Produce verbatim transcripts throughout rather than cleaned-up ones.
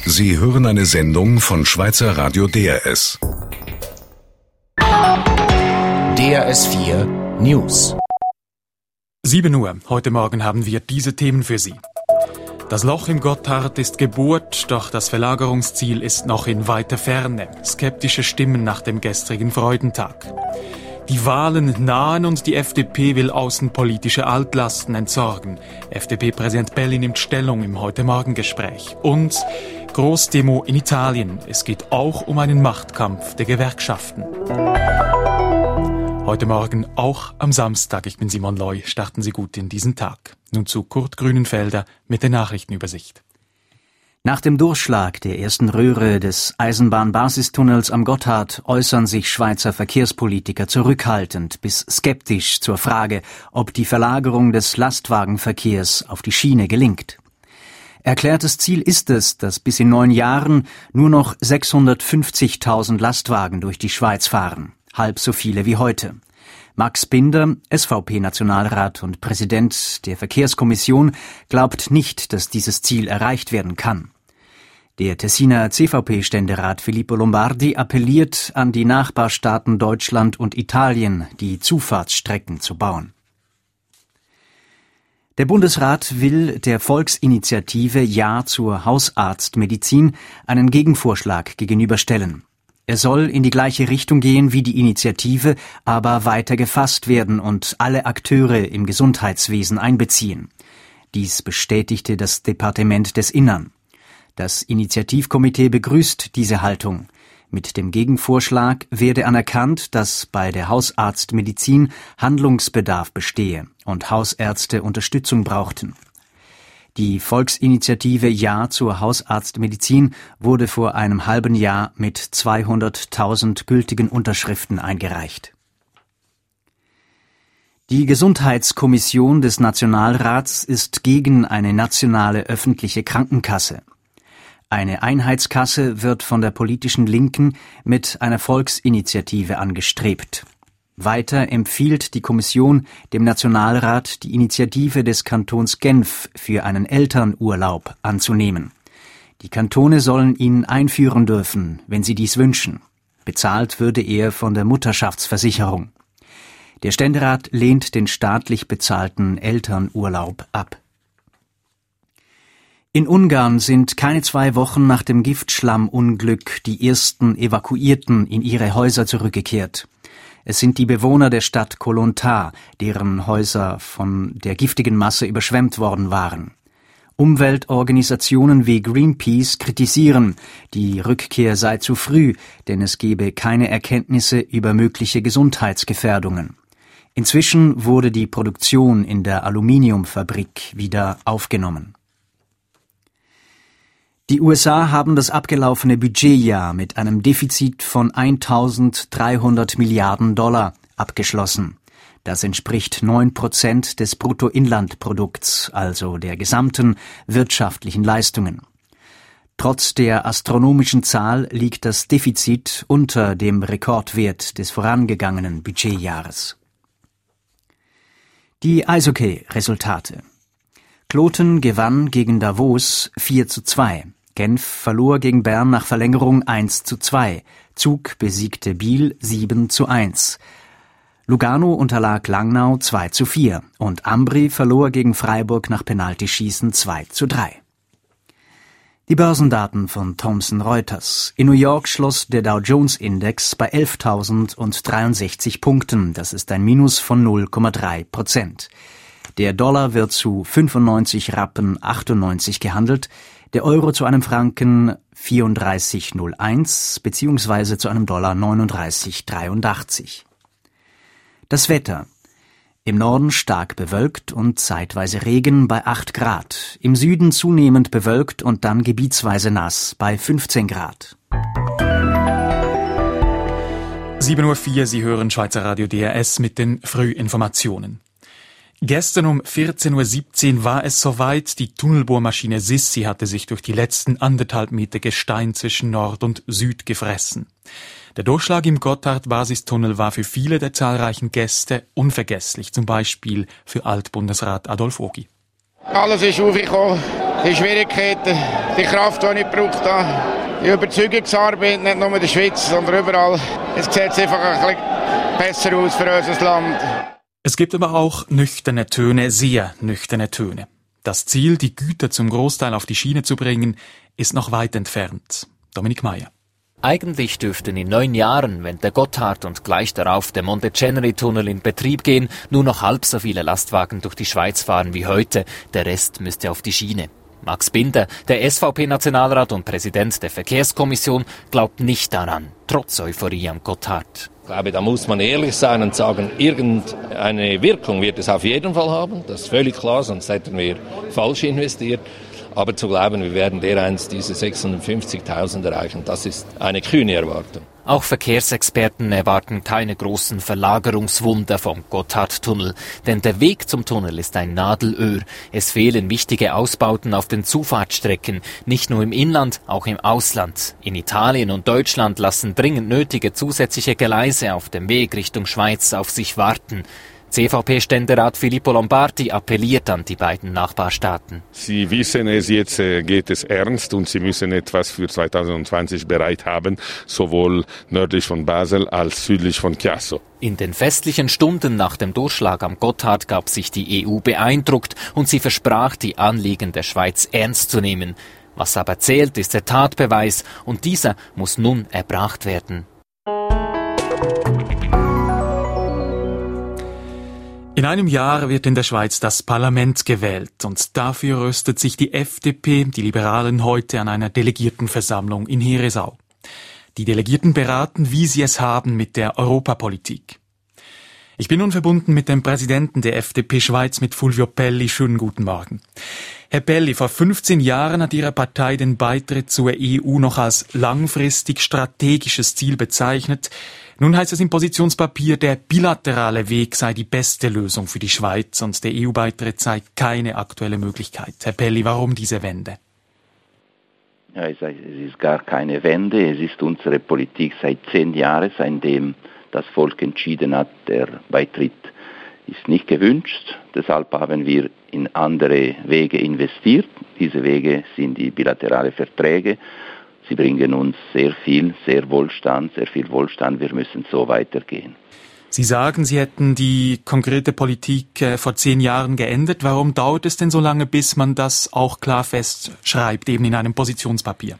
Sie hören eine Sendung von Schweizer Radio D R S. D R S vier News. sieben Uhr. Heute Morgen haben wir diese Themen für Sie. Das Loch im Gotthard ist Geburt, doch das Verlagerungsziel ist noch in weiter Ferne. Skeptische Stimmen nach dem gestrigen Freudentag. Die Wahlen nahen und die F D P will außenpolitische Altlasten entsorgen. F D P-Präsident Belli nimmt Stellung im Heute-Morgen-Gespräch. Und Großdemo in Italien. Es geht auch um einen Machtkampf der Gewerkschaften. Heute Morgen, auch am Samstag, ich bin Simon Loy, starten Sie gut in diesen Tag. Nun zu Kurt Grünenfelder mit der Nachrichtenübersicht. Nach dem Durchschlag der ersten Röhre des Eisenbahnbasistunnels am Gotthard äußern sich Schweizer Verkehrspolitiker zurückhaltend bis skeptisch zur Frage, ob die Verlagerung des Lastwagenverkehrs auf die Schiene gelingt. Erklärtes Ziel ist es, dass bis in neun Jahren nur noch sechshundertfünfzigtausend Lastwagen durch die Schweiz fahren, halb so viele wie heute. Max Binder, S V P-Nationalrat und Präsident der Verkehrskommission, glaubt nicht, dass dieses Ziel erreicht werden kann. Der Tessiner C V P-Ständerat Filippo Lombardi appelliert an die Nachbarstaaten Deutschland und Italien, die Zufahrtsstrecken zu bauen. Der Bundesrat will der Volksinitiative Ja zur Hausarztmedizin einen Gegenvorschlag gegenüberstellen. Er soll in die gleiche Richtung gehen wie die Initiative, aber weiter gefasst werden und alle Akteure im Gesundheitswesen einbeziehen. Dies bestätigte das Departement des Innern. Das Initiativkomitee begrüßt diese Haltung. Mit dem Gegenvorschlag werde anerkannt, dass bei der Hausarztmedizin Handlungsbedarf bestehe und Hausärzte Unterstützung brauchten. Die Volksinitiative Ja zur Hausarztmedizin wurde vor einem halben Jahr mit zweihunderttausend gültigen Unterschriften eingereicht. Die Gesundheitskommission des Nationalrats ist gegen eine nationale öffentliche Krankenkasse. Eine Einheitskasse wird von der politischen Linken mit einer Volksinitiative angestrebt. Weiter empfiehlt die Kommission dem Nationalrat, die Initiative des Kantons Genf für einen Elternurlaub anzunehmen. Die Kantone sollen ihn einführen dürfen, wenn sie dies wünschen. Bezahlt würde er von der Mutterschaftsversicherung. Der Ständerat lehnt den staatlich bezahlten Elternurlaub ab. In Ungarn sind keine zwei Wochen nach dem Giftschlammunglück die ersten Evakuierten in ihre Häuser zurückgekehrt. Es sind die Bewohner der Stadt Kolontar, deren Häuser von der giftigen Masse überschwemmt worden waren. Umweltorganisationen wie Greenpeace kritisieren, die Rückkehr sei zu früh, denn es gebe keine Erkenntnisse über mögliche Gesundheitsgefährdungen. Inzwischen wurde die Produktion in der Aluminiumfabrik wieder aufgenommen. Die U S A haben das abgelaufene Budgetjahr mit einem Defizit von eintausenddreihundert Milliarden Dollar abgeschlossen. Das entspricht neun Prozent des Bruttoinlandprodukts, also der gesamten wirtschaftlichen Leistungen. Trotz der astronomischen Zahl liegt das Defizit unter dem Rekordwert des vorangegangenen Budgetjahres. Die Eishockey-Resultate. Kloten gewann gegen Davos vier zu zwei. Genf verlor gegen Bern nach Verlängerung eins zu zwei. Zug besiegte Biel sieben zu eins. Lugano unterlag Langnau zwei zu vier. Und Ambri verlor gegen Freiburg nach Penaltyschießen zwei zu drei. Die Börsendaten von Thomson Reuters. In New York schloss der Dow-Jones-Index bei elftausenddreiundsechzig Punkten. Das ist ein Minus von null Komma drei Prozent. Der Dollar wird zu fünfundneunzig Rappen achtundneunzig gehandelt, der Euro zu einem Franken vierunddreißig Komma null eins beziehungsweise zu einem Dollar neununddreißig Komma dreiundachtzig. Das Wetter. Im Norden stark bewölkt und zeitweise Regen bei acht Grad. Im Süden zunehmend bewölkt und dann gebietsweise nass bei fünfzehn Grad. sieben Uhr vier, Sie hören Schweizer Radio D R S mit den Frühinformationen. Gestern um vierzehn Uhr siebzehn war es soweit, die Tunnelbohrmaschine Sissi hatte sich durch die letzten anderthalb Meter Gestein zwischen Nord und Süd gefressen. Der Durchschlag im Gotthard-Basistunnel war für viele der zahlreichen Gäste unvergesslich, zum Beispiel für Altbundesrat Adolf Ogi. Alles ist aufgekommen, die Schwierigkeiten, die Kraft, die ich gebraucht habe, die Überzeugungsarbeit, nicht nur in der Schweiz, sondern überall. Es sieht einfach ein bisschen besser aus für unser Land. Es gibt aber auch nüchterne Töne, sehr nüchterne Töne. Das Ziel, die Güter zum Großteil auf die Schiene zu bringen, ist noch weit entfernt. Dominik Meyer. Eigentlich dürften in neun Jahren, wenn der Gotthard und gleich darauf der Monteceneri-Tunnel in Betrieb gehen, nur noch halb so viele Lastwagen durch die Schweiz fahren wie heute. Der Rest müsste auf die Schiene. Max Binder, der S V P-Nationalrat und Präsident der Verkehrskommission, glaubt nicht daran, trotz Euphorie am Gotthard. Ich glaube, da muss man ehrlich sein und sagen, irgendeine Wirkung wird es auf jeden Fall haben. Das ist völlig klar, sonst hätten wir falsch investiert. Aber zu glauben, wir werden dereinst diese sechshundertfünfzigtausend erreichen, das ist eine kühne Erwartung. Auch Verkehrsexperten erwarten keine großen Verlagerungswunder vom Gotthardtunnel. Denn der Weg zum Tunnel ist ein Nadelöhr. Es fehlen wichtige Ausbauten auf den Zufahrtsstrecken. Nicht nur im Inland, auch im Ausland. In Italien und Deutschland lassen dringend nötige zusätzliche Gleise auf dem Weg Richtung Schweiz auf sich warten. C V P-Ständerat Filippo Lombardi appelliert an die beiden Nachbarstaaten. Sie wissen es, jetzt geht es ernst und Sie müssen etwas für zweitausendzwanzig bereit haben, sowohl nördlich von Basel als südlich von Chiasso. In den festlichen Stunden nach dem Durchschlag am Gotthard gab sich die E U beeindruckt und sie versprach, die Anliegen der Schweiz ernst zu nehmen. Was aber zählt, ist der Tatbeweis und dieser muss nun erbracht werden. In einem Jahr wird in der Schweiz das Parlament gewählt und dafür rüstet sich die F D P, die Liberalen, heute an einer Delegiertenversammlung in Herisau. Die Delegierten beraten, wie sie es haben mit der Europapolitik. Ich bin nun verbunden mit dem Präsidenten der F D P Schweiz, mit Fulvio Pelli. Schönen guten Morgen. Herr Pelli, vor fünfzehn Jahren hat Ihre Partei den Beitritt zur E U noch als langfristig strategisches Ziel bezeichnet. Nun heißt es im Positionspapier, der bilaterale Weg sei die beste Lösung für die Schweiz und der E U-Beitritt sei keine aktuelle Möglichkeit. Herr Pelli, warum diese Wende? Ja, es ist gar keine Wende. Es ist unsere Politik seit zehn Jahren, seitdem das Volk entschieden hat, der Beitritt ist nicht gewünscht. Deshalb haben wir in andere Wege investiert. Diese Wege sind die bilateralen Verträge. Sie bringen uns sehr viel, sehr Wohlstand, sehr viel Wohlstand. Wir müssen so weitergehen. Sie sagen, Sie hätten die konkrete Politik äh, vor zehn Jahren geändert. Warum dauert es denn so lange, bis man das auch klar festschreibt, eben in einem Positionspapier?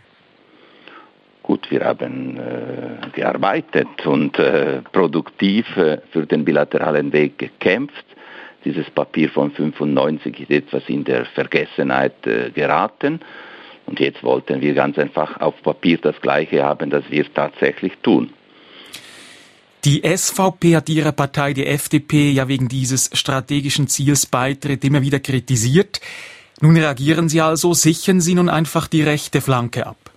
Gut, wir haben äh, gearbeitet und äh, produktiv äh, für den bilateralen Weg gekämpft. Dieses Papier von fünfundneunzig ist etwas in der Vergessenheit äh, geraten. Und jetzt wollten wir ganz einfach auf Papier das Gleiche haben, das wir tatsächlich tun. Die S V P hat ihre Partei, die F D P, ja wegen dieses strategischen Ziels Beitritt immer wieder kritisiert. Nun reagieren Sie also, sichern Sie nun einfach die rechte Flanke ab?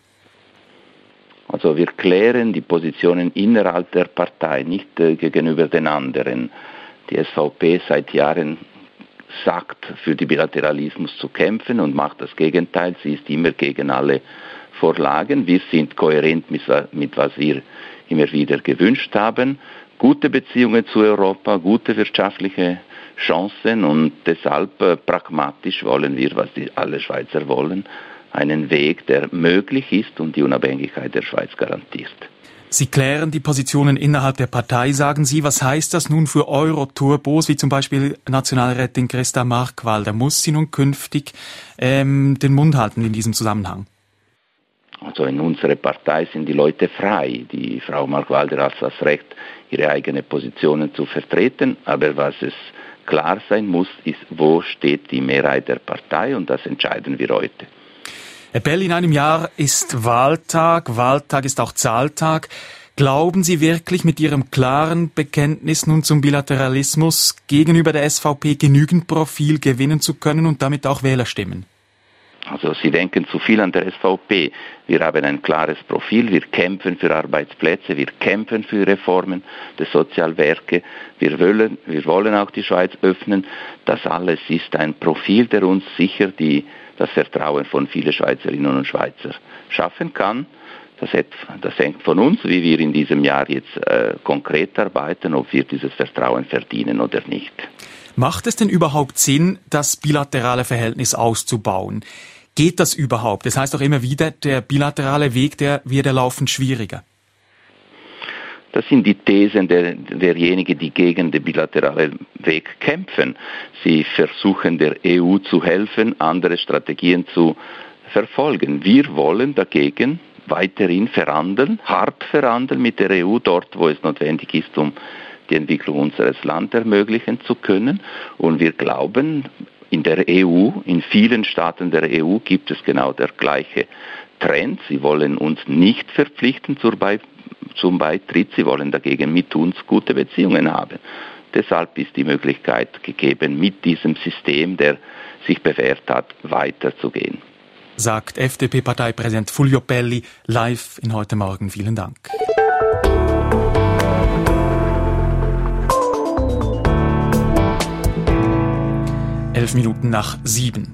Also wir klären die Positionen innerhalb der Partei, nicht äh, gegenüber den anderen. Die S V P seit Jahren sagt, für den Bilateralismus zu kämpfen und macht das Gegenteil. Sie ist immer gegen alle Vorlagen. Wir sind kohärent mit, mit was wir immer wieder gewünscht haben. Gute Beziehungen zu Europa, gute wirtschaftliche Chancen und deshalb äh, pragmatisch wollen wir, was die, alle Schweizer wollen, einen Weg, der möglich ist und die Unabhängigkeit der Schweiz garantiert. Sie klären die Positionen innerhalb der Partei, sagen Sie. Was heißt das nun für Euro-Turbos, wie zum Beispiel Nationalrätin Christa Markwalder? Muss sie nun künftig ähm, den Mund halten in diesem Zusammenhang? Also in unserer Partei sind die Leute frei. Die Frau Markwalder hat das Recht, ihre eigenen Positionen zu vertreten. Aber was es klar sein muss, ist, wo steht die Mehrheit der Partei, und das entscheiden wir heute. Herr Pelli, in einem Jahr ist Wahltag, Wahltag ist auch Zahltag. Glauben Sie wirklich, mit Ihrem klaren Bekenntnis nun zum Bilateralismus gegenüber der S V P genügend Profil gewinnen zu können und damit auch Wählerstimmen? Also Sie denken zu viel an der S V P. Wir haben ein klares Profil, wir kämpfen für Arbeitsplätze, wir kämpfen für Reformen der Sozialwerke, wir wollen, wir wollen auch die Schweiz öffnen. Das alles ist ein Profil, der uns sicher die, das Vertrauen von vielen Schweizerinnen und Schweizern schaffen kann. Das, hat, das hängt von uns, wie wir in diesem Jahr jetzt äh, konkret arbeiten, ob wir dieses Vertrauen verdienen oder nicht. Macht es denn überhaupt Sinn, das bilaterale Verhältnis auszubauen? Geht das überhaupt? Das heißt auch immer wieder, der bilaterale Weg, der wird laufend schwieriger. Das sind die Thesen der, derjenigen, die gegen den bilateralen Weg kämpfen. Sie versuchen der E U zu helfen, andere Strategien zu verfolgen. Wir wollen dagegen weiterhin verhandeln, hart verhandeln mit der E U, dort wo es notwendig ist, um die Entwicklung unseres Landes ermöglichen zu können. Und wir glauben, in der E U, in vielen Staaten der E U gibt es genau der gleiche Trend. Sie wollen uns nicht verpflichten zur Be- zum Beitritt, sie wollen dagegen mit uns gute Beziehungen haben. Deshalb ist die Möglichkeit gegeben, mit diesem System, der sich bewährt hat, weiterzugehen. Sagt F D P-Parteipräsident Fulvio Pelli live in Heute Morgen. Vielen Dank. Elf Minuten nach sieben.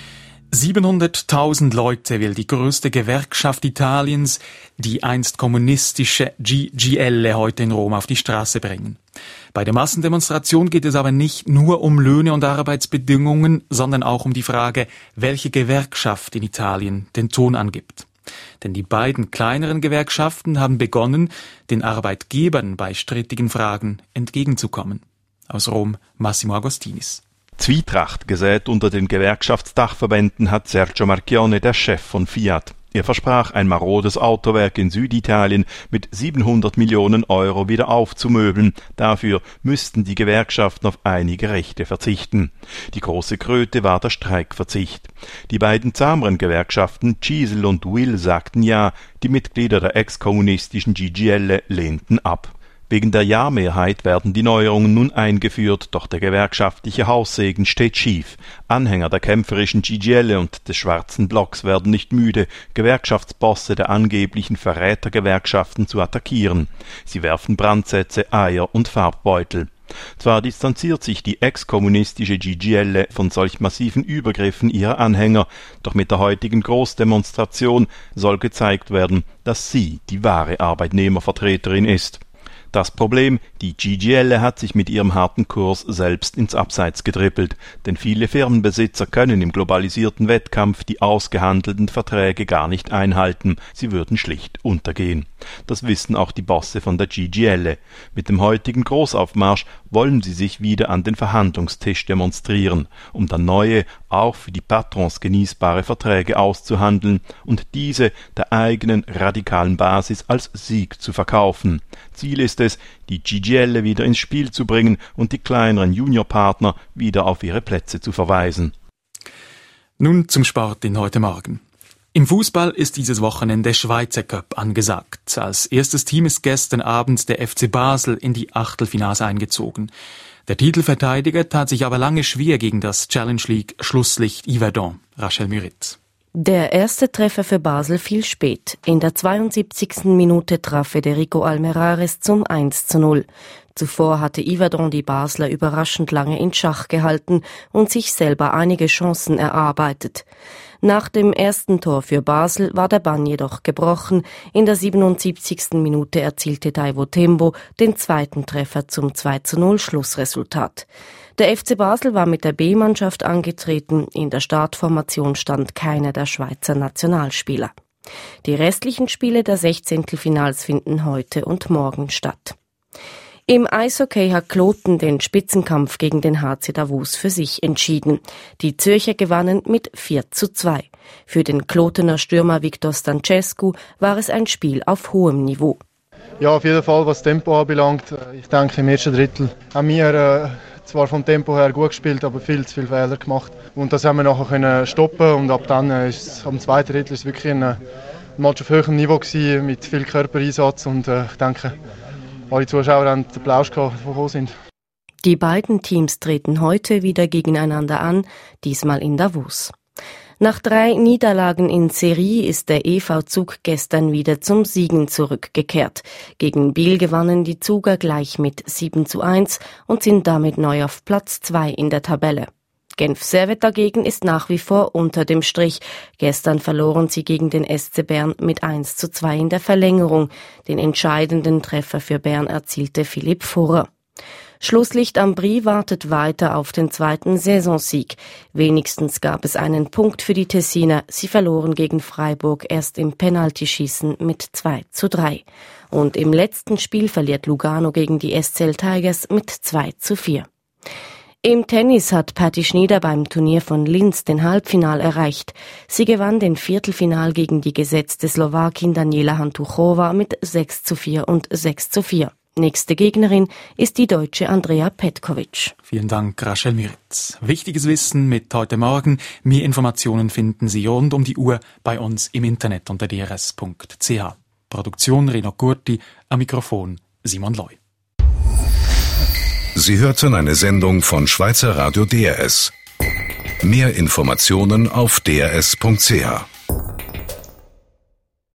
siebenhunderttausend Leute will die größte Gewerkschaft Italiens, die einst kommunistische G G L, heute in Rom auf die Straße bringen. Bei der Massendemonstration geht es aber nicht nur um Löhne und Arbeitsbedingungen, sondern auch um die Frage, welche Gewerkschaft in Italien den Ton angibt. Denn die beiden kleineren Gewerkschaften haben begonnen, den Arbeitgebern bei strittigen Fragen entgegenzukommen. Aus Rom Massimo Agostinis. Zwietracht gesät unter den Gewerkschaftsdachverbänden hat Sergio Marchionne, der Chef von Fiat. Er versprach, ein marodes Autowerk in Süditalien mit siebenhundert Millionen Euro wieder aufzumöbeln. Dafür müssten die Gewerkschaften auf einige Rechte verzichten. Die große Kröte war der Streikverzicht. Die beiden zahmeren Gewerkschaften Cisl und U I L sagten ja, die Mitglieder der ex-kommunistischen G G L lehnten ab. Wegen der Ja-Mehrheit werden die Neuerungen nun eingeführt, doch der gewerkschaftliche Haussegen steht schief. Anhänger der kämpferischen G G L und des schwarzen Blocks werden nicht müde, Gewerkschaftsbosse der angeblichen Verrätergewerkschaften zu attackieren. Sie werfen Brandsätze, Eier und Farbbeutel. Zwar distanziert sich die ex-kommunistische G G L von solch massiven Übergriffen ihrer Anhänger, doch mit der heutigen Großdemonstration soll gezeigt werden, dass sie die wahre Arbeitnehmervertreterin ist. Das Problem, die G G L hat sich mit ihrem harten Kurs selbst ins Abseits gedribbelt, denn viele Firmenbesitzer können im globalisierten Wettkampf die ausgehandelten Verträge gar nicht einhalten, sie würden schlicht untergehen. Das wissen auch die Bosse von der G G L. Mit dem heutigen Großaufmarsch wollen sie sich wieder an den Verhandlungstisch demonstrieren, um dann neue, auch für die Patrons genießbare Verträge auszuhandeln und diese der eigenen radikalen Basis als Sieg zu verkaufen. Ziel ist es, die G G L wieder ins Spiel zu bringen und die kleineren Juniorpartner wieder auf ihre Plätze zu verweisen. Nun zum Sport in Heute Morgen. Im Fußball ist dieses Wochenende Schweizer Cup angesagt. Als erstes Team ist gestern Abend der F C Basel in die Achtelfinals eingezogen. Der Titelverteidiger tat sich aber lange schwer gegen das Challenge League Schlusslicht Yverdon. Rachel Müritz. Der erste Treffer für Basel fiel spät. In der zweiundsiebzigsten Minute traf Federico Almerares zum eins zu null. Zuvor hatte Yverdon die Basler überraschend lange in Schach gehalten und sich selber einige Chancen erarbeitet. Nach dem ersten Tor für Basel war der Bann jedoch gebrochen. In der siebenundsiebzigsten Minute erzielte Taiwo Tembo den zweiten Treffer zum zwei zu null Schlussresultat. Der F C Basel war mit der B-Mannschaft angetreten. In der Startformation stand keiner der Schweizer Nationalspieler. Die restlichen Spiele der Sechzehntelfinals finden heute und morgen statt. Im Eishockey hat Kloten den Spitzenkampf gegen den H C Davos für sich entschieden. Die Zürcher gewannen mit vier zu zwei. Für den Klotener Stürmer Victor Stancescu war es ein Spiel auf hohem Niveau. Ja, auf jeden Fall, was Tempo anbelangt. Ich denke, im ersten Drittel haben wir äh, zwar vom Tempo her gut gespielt, aber viel zu viele Fehler gemacht. Und das haben wir nachher können stoppen und ab dann äh, ist es, am zweiten Drittel ist es wirklich ein, ein Match auf höherem Niveau gewesen, mit viel Körpereinsatz und äh, ich denke, alle Zuschauer haben den Applaus gehabt, die gekommen sind. Die beiden Teams treten heute wieder gegeneinander an, diesmal in Davos. Nach drei Niederlagen in Serie ist der E V Zug gestern wieder zum Siegen zurückgekehrt. Gegen Biel gewannen die Zuger gleich mit sieben zu eins und sind damit neu auf Platz zwei in der Tabelle. Genf Servette dagegen ist nach wie vor unter dem Strich. Gestern verloren sie gegen den S C Bern mit eins zu zwei in der Verlängerung. Den entscheidenden Treffer für Bern erzielte Philipp Furrer. Schlusslicht am Brie wartet weiter auf den zweiten Saisonsieg. Wenigstens gab es einen Punkt für die Tessiner. Sie verloren gegen Freiburg erst im Penaltyschießen mit zwei zu drei. Und im letzten Spiel verliert Lugano gegen die S C L Tigers mit zwei zu vier. Im Tennis hat Patti Schnyder beim Turnier von Linz den Halbfinal erreicht. Sie gewann den Viertelfinal gegen die gesetzte Slowakin Daniela Hantuchova mit sechs zu vier und sechs zu vier. Nächste Gegnerin ist die Deutsche Andrea Petkovic. Vielen Dank, Rachel Miritz. Wichtiges Wissen mit heute Morgen. Mehr Informationen finden Sie rund um die Uhr bei uns im Internet unter d r s punkt c h. Produktion Reno Curti, am Mikrofon Simon Loy. Sie hörten eine Sendung von Schweizer Radio D R S. Mehr Informationen auf d r s punkt c h.